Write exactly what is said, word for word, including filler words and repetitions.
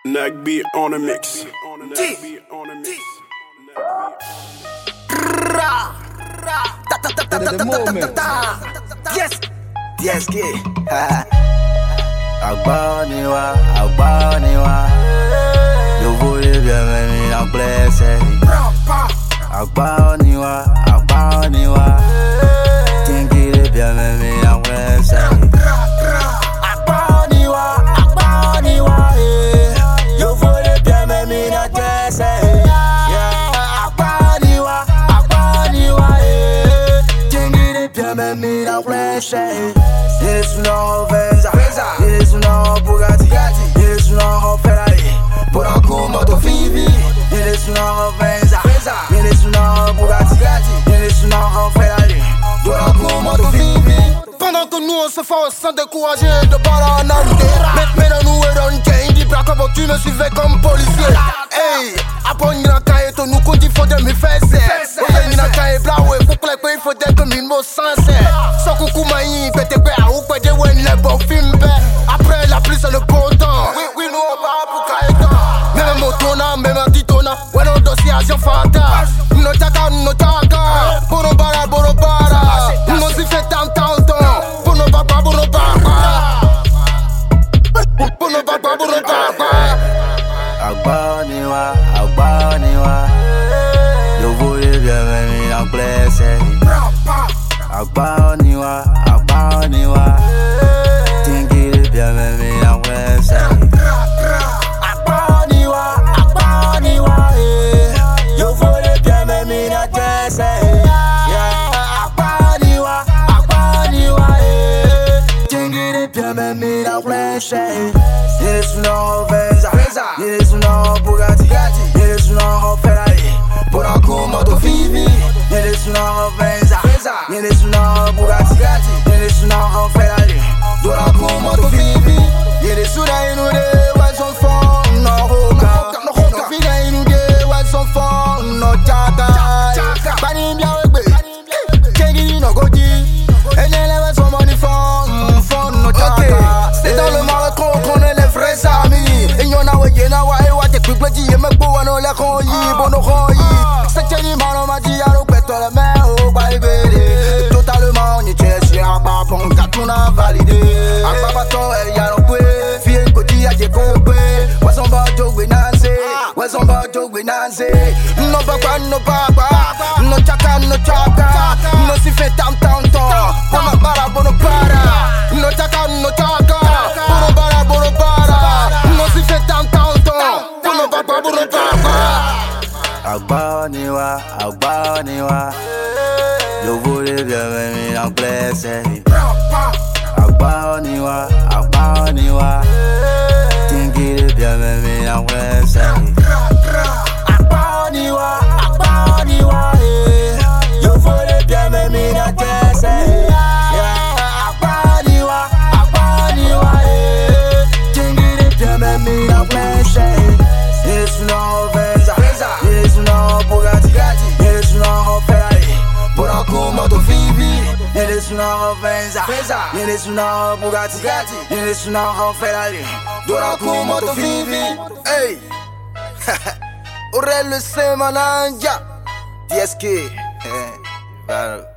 Nag beat on the mix. Yes, yes, kid. Agba ni wa, agba ni wa. Yo voulais bien m'aimer en blessé. Agba ni wa, agba ni wa. T'inquiète bien m'aimer en blessé. Agba ni wa, agba ni wa. Yo voulais bien m'aimer en blessé. Agba ni wa, agba ni wa. T'inquiète bien m'aimer en blessé. Yes, no Venza, yes, no Bugatti, yes, no Ferrari, por algum modo vive. Yes, no Venza, yes, no Bugatti, yes, no Ferrari, por algum modo vive. Pendant que nous on se force sans décourager de balle en arrivée. Maintenant nous on gagne, dis pas comment tu me suivais comme policier. Hey, après il a caillé ton nous qu'on dit faut de mes fesses. Il a caillé blanc, ouais, faut que les pays faut d'être comme une mot sincère. Sans coucou maï, pété pé, à ou pété, ouais, les bons films, après la pluie c'est le beau temps. Oui, oui, nous on va pour cailler. Même motona, même un titona, ouais, non, dossier agent fatal. No taka, no taka, bono bara, bono bara. Non si fait tant, tant, tant. Bono baba, bono baba. Bono baba, bono baba. Agba ni wa, agba ni wa. Yo voulais bien m'aimer en blessé. Agba ni wa, agba ni wa. T'inquiète bien m'aimer en blessé. Agba ni wa, agba ni wa. Yo voulais bien m'aimer en blessé. Agba ni wa, agba ni wa. T'inquiète bien m'aimer en blessé. Yes, no Venza, yes, no Bugatti, yes, no Ferrari, por algum modo vive. Yes, no Venza, yes, no Bugatti, yes, no Ferrari, por algum modo vive. Yes, no inude, what's on phone, no hookah. No vida inude, what's on phone, no chaka. Bani mia wegbe, kegi no godi, enele what's on money phone, phone no chaka. C'est dans le marathon qu'on est les vrais amis. Et y'en a ouais, y'en a ouais, ouais, t'es plus petit, y'a même pas no les ronyi, bon no ronyi. C'est Jenny Mano m'a dit, y'a le pète le main, oh baby. Totalement, ni t'es si Agba, bon, gars, tout n'a validé. Agba baton, elle y'a l'opé. Fille, côté, y'a des copés. Ouais, son bas, Joe, Nancy. Ouais, son bas, Joe, Nancy. No baba, no baba. No chaka, no chaka. No si fait tam tam tam. Bono bara, bono bara. No chaka, no chaka. Bono bara, bono bara. No si fait tam tam tam. Bono baba, bono baba. Agba ni wa, agba ni wa. Yo voulais bien m'aimer en blessé. Agba ni wa, agba ni wa. T'inquiète bien m'aimer en blessé. Agba ni wa, agba ni wa. Yo voulais bien m'aimer en blessé. Agba ni wa, agba ni wa. T'inquiète bien m'aimer en blessé. Yes, no Venza, yes, no Bugatti, yes, no Ferrari, por algum modo vive. Yes, no Venza, yes, no Bugatti, yes, no Ferrari, por algum modo vive. Hey, Orel le Semananja, D S K,